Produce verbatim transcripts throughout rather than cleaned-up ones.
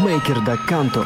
Битмейкер да Канто.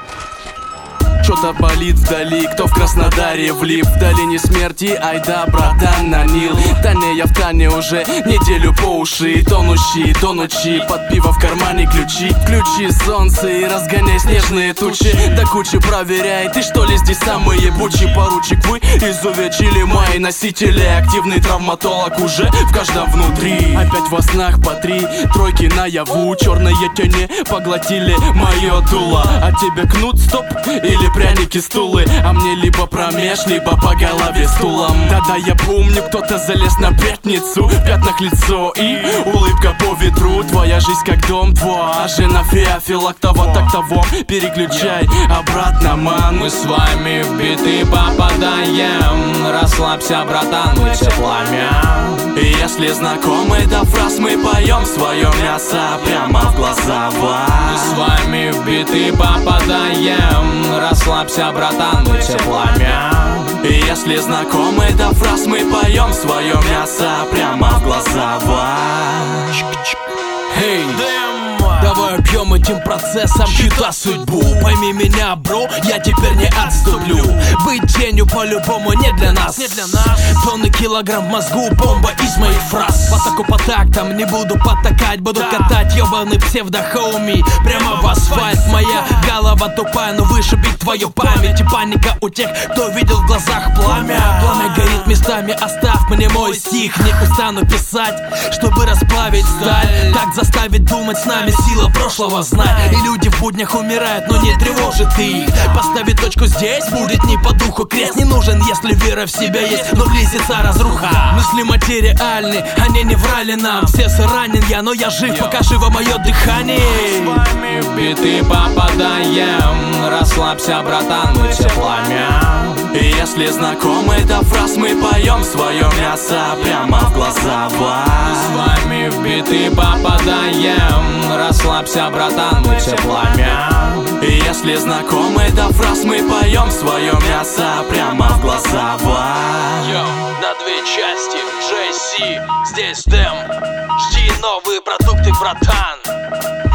Что-то болит вдали, кто в Краснодаре влип. В долине смерти, айда, братан, на Нил. Таня, я в Тане уже неделю по уши. Тонущий до ночи, под пиво в кармане ключи. Включи солнце и разгоняй снежные тучи. До кучи проверяй, ты что ли здесь самый ебучий поручик? Вы изувечили мои носители. Активный травматолог уже в каждом внутри. Опять во снах по три тройки наяву. Черные тени поглотили мое дуло. А тебе кнут, стоп, или пряники, стулы. А мне либо промеж, либо по голове стулом. Да-да, я помню, кто-то залез на пятницу. В пятнах лицо и улыбка по ветру. Твоя жизнь как дом твой, а жена феофилактова. Так того, переключай обратно, ман. Мы с вами в биты попадаем. Расслабься, братан, мы тепломя. И если знакомы до фраз, мы поем свое мясо прямо в глаза вам. Мы с вами в биты попадаем. Расслабься, братан, мы тепломя. И если знакомы до фраз, мы поем свое мясо прямо в глаза вам. Эй, давай убьем этим процессом чью-то судьбу. Пойми меня, бро, я теперь не отступлю. Быть тенью по-любому не для нас, не для нас. Тонны килограмм в мозгу, бомба из моих фраз. Потаку по тактам, не буду потакать. Буду катать ебаный псевдо-хоуми прямо в асфальт. Моя голова тупая, но вышибить твою память. И паника у тех, кто видел в глазах пламя. Пламя горит местами, оставь мне мой стих. Не устану писать, чтобы расплавить сталь. Так заставить думать с нами сила прошлого, знай. И люди в буднях умирают, но не тревожит их. Поставить точку здесь будет не по духу. Крест не нужен, если вера в себя есть, но близится разруха. Мысли материальны, они не врали нам. Все ранен я, но я жив, пока живо мое дыхание. С вами в биты попадаем. Расслабься, братан, мы тепломя. И если знакомы до фраз, мы поем свое мясо прямо в глаза вам. С вами в биты попадаем. Расслабься, братан, мы тепломя. И если знакомы до фраз, мы поем свое мясо прямо в глаза вам. Йо, на две части, джей си, здесь Дэм. Жди новые продукты, братан.